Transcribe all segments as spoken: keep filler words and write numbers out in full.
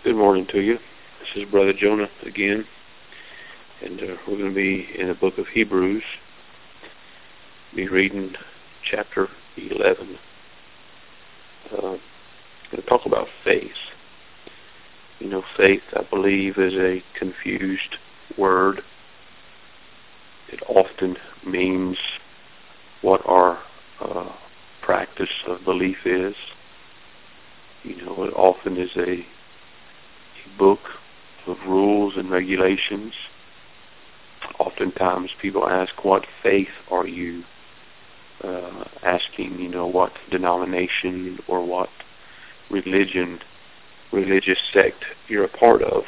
Good morning to you. This is Brother Jonah again, and uh, we're going to be in the book of Hebrews, be reading chapter eleven. Uh, I'm going to talk about faith. You know, faith, I believe, is a confused word. It often means what our uh, practice of belief is. You know, it often is a book of rules and regulations. Oftentimes people ask, what faith are you? Uh, asking, you know, what denomination or what religion, religious sect you're a part of.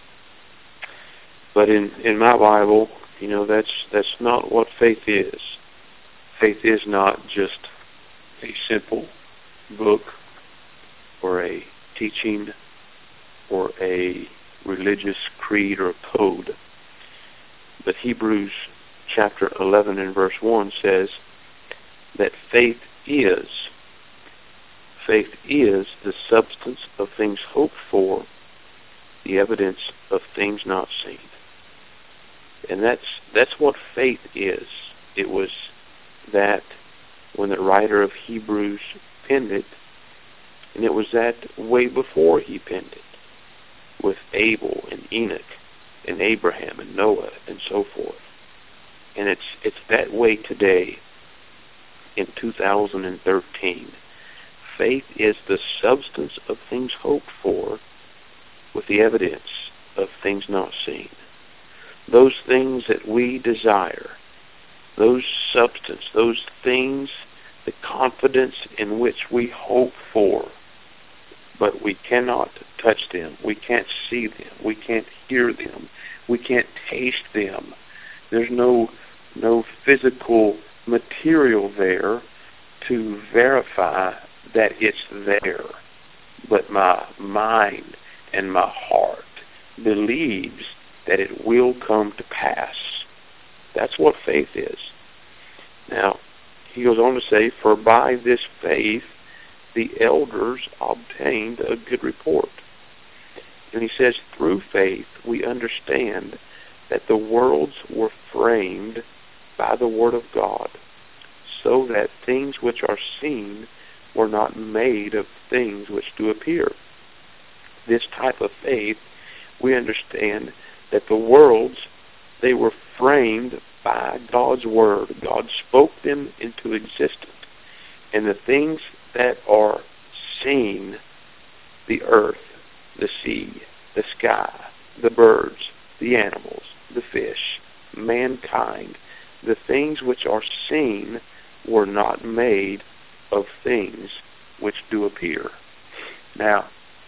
But in, in my Bible, you know, that's that's not what faith is. Faith is not just a simple book or a teaching or a religious creed or code. But Hebrews chapter eleven and verse one says that faith is, faith is the substance of things hoped for, the evidence of things not seen. And that's that's what faith is. It was that when the writer of Hebrews penned it, and it was that way before he penned it, with Abel and Enoch and Abraham and Noah and so forth. And it's it's that way today in two thousand thirteen. Faith is the substance of things hoped for, with the evidence of things not seen. Those things that we desire, those substance, those things, the confidence in which we hope for, but we cannot touch them. We can't see them. We can't hear them. We can't taste them. There's no no physical material there to verify that it's there. But my mind and my heart believes that it will come to pass. That's what faith is. Now, he goes on to say, for by this faith the elders obtained a good report. And he says, through faith we understand that the worlds were framed by the word of God, so that things which are seen were not made of things which do appear. This type of faith, we understand that the worlds, they were framed by God's word. God spoke them into existence. And the things that are seen, the earth, the sea, the sky, the birds, the animals, the fish, mankind, the things which are seen were not made of things which do appear. Now,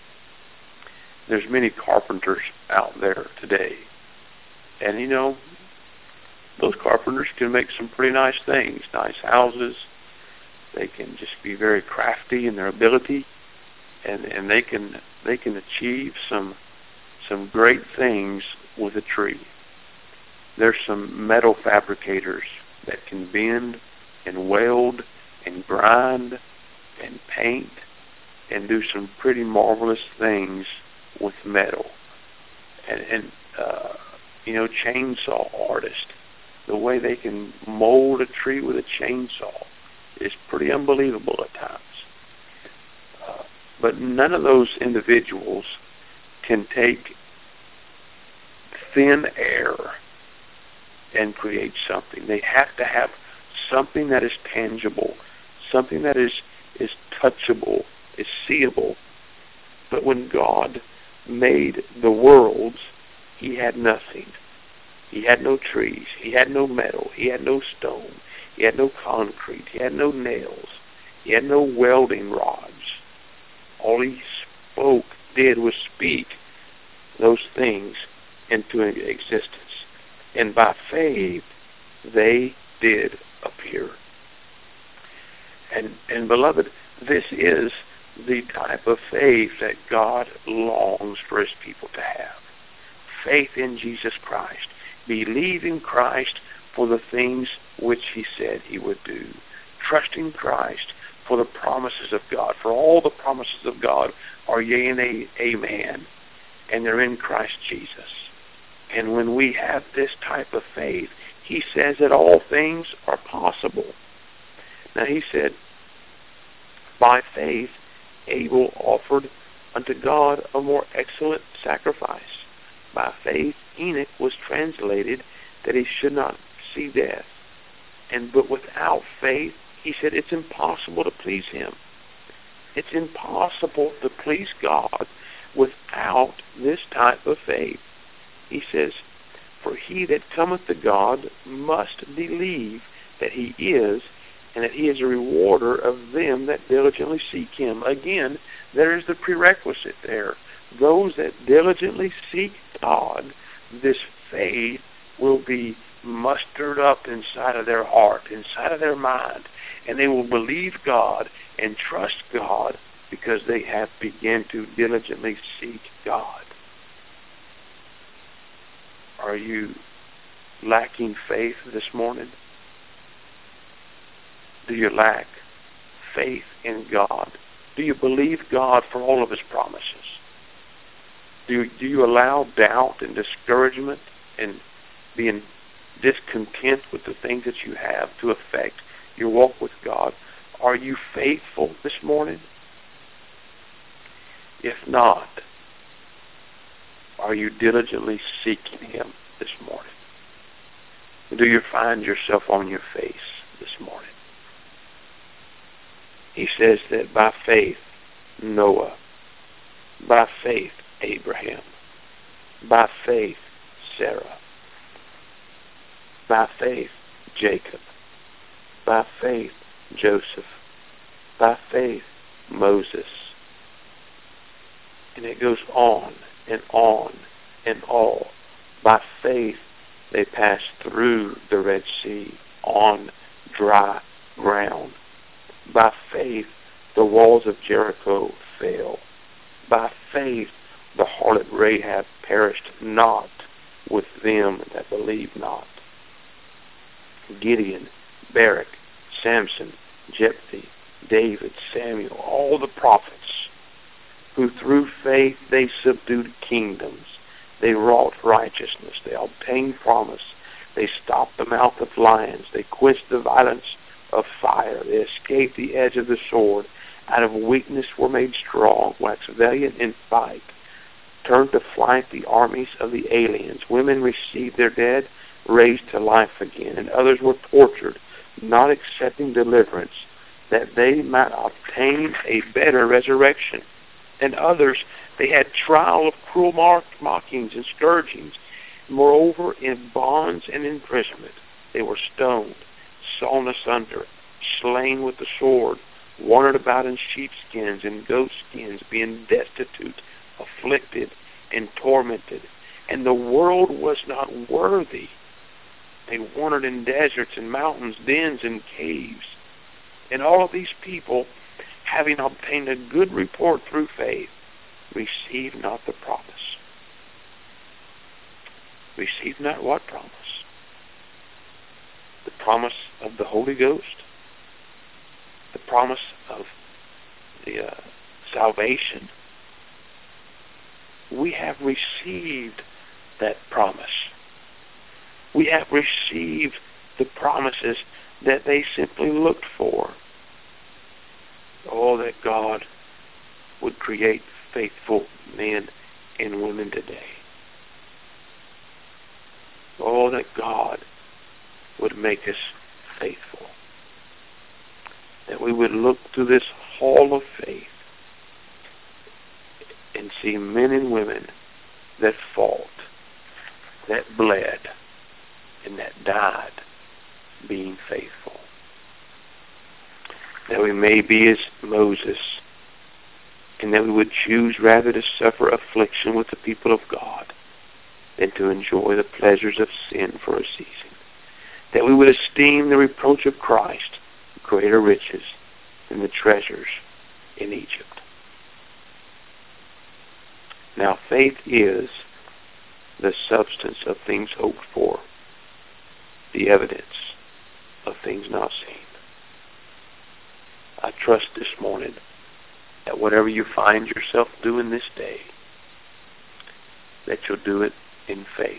there's many carpenters out there today. And you know, those carpenters can make some pretty nice things, nice houses. They can just be very crafty in their ability, and, and they can they can achieve some some great things with a tree. There's some metal fabricators that can bend and weld and grind and paint and do some pretty marvelous things with metal. And, and uh, you know, chainsaw artists, the way they can mold a tree with a chainsaw is pretty unbelievable at times. Uh, but none of those individuals can take thin air and create something. They have to have something that is tangible, something that is, is touchable, is seeable. But when God made the worlds, he had nothing. He had no trees. He had no metal. He had no stone. He had no concrete. He had no nails. He had no welding rods. All he spoke, did, was speak those things into existence. And by faith, they did appear. And, and beloved, this is the type of faith that God longs for his people to have. Faith in Jesus Christ. Believe in Christ for the things which he said he would do. Trusting Christ for the promises of God. For all the promises of God are yea and a, amen. and they're in Christ Jesus. And when we have this type of faith, he says that all things are possible. Now he said, by faith Abel offered unto God a more excellent sacrifice. By faith Enoch was translated that he should not see death. And but without faith, he said, it's impossible to please him. It's impossible to please God without this type of faith. He says, for he that cometh to God must believe that he is, and that he is a rewarder of them that diligently seek him. Again, there is the prerequisite there. Those that diligently seek God, this faith will be mustered up inside of their heart, inside of their mind, and they will believe God and trust God because they have begun to diligently seek God. Are you lacking faith this morning? Do you lack faith in God? Do you believe God for all of his promises? Do you, do you allow doubt and discouragement and being discontent with the things that you have to affect your walk with God? Are you faithful this morning? If not, are you diligently seeking him this morning? Do you find yourself on your face this morning? He says that by faith, Noah, by faith, Abraham, by faith, Sarah, by faith, Jacob, by faith, Joseph, by faith, Moses. And it goes on and on and all. By faith, they passed through the Red Sea on dry ground. By faith, the walls of Jericho fell. By faith, the harlot Rahab perished not with them that believe not. Gideon, Barak, Samson, Jephthah, David, Samuel, all the prophets, who through faith they subdued kingdoms, they wrought righteousness, they obtained promise, they stopped the mouth of lions, they quenched the violence of fire, they escaped the edge of the sword, out of weakness were made strong, waxed valiant in fight, turned to flight the armies of the aliens. Women received their dead, raised to life again, and others were tortured, not accepting deliverance, that they might obtain a better resurrection. And others, they had trial of cruel mockings and scourgings. Moreover, in bonds and imprisonment, they were stoned, sawn asunder, slain with the sword, wandered about in sheepskins and goatskins, being destitute, afflicted, and tormented. And the world was not worthy. They wandered in deserts and mountains, dens and caves. And all of these people, having obtained a good report through faith, received not the promise. Received not what promise? The promise of the Holy Ghost. The promise of the uh, salvation. We have received that promise. We have received the promises that they simply looked for. Oh, that God would create faithful men and women today. Oh, that God would make us faithful. That we would look through this hall of faith and see men and women that fought, that bled, and that died being faithful. That we may be as Moses, and that we would choose rather to suffer affliction with the people of God than to enjoy the pleasures of sin for a season. That we would esteem the reproach of Christ greater riches than the treasures in Egypt. Now faith is the substance of things hoped for, the evidence of things not seen. I trust this morning that whatever you find yourself doing this day, that you'll do it in faith,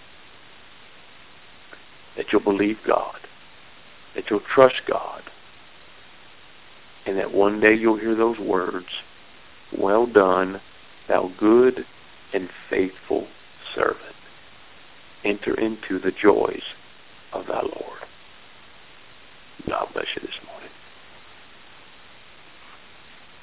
that you'll believe God, that you'll trust God, and that one day you'll hear those words, "Well done, thou good and faithful servant. Enter into the joys of thy Lord." God bless you this morning.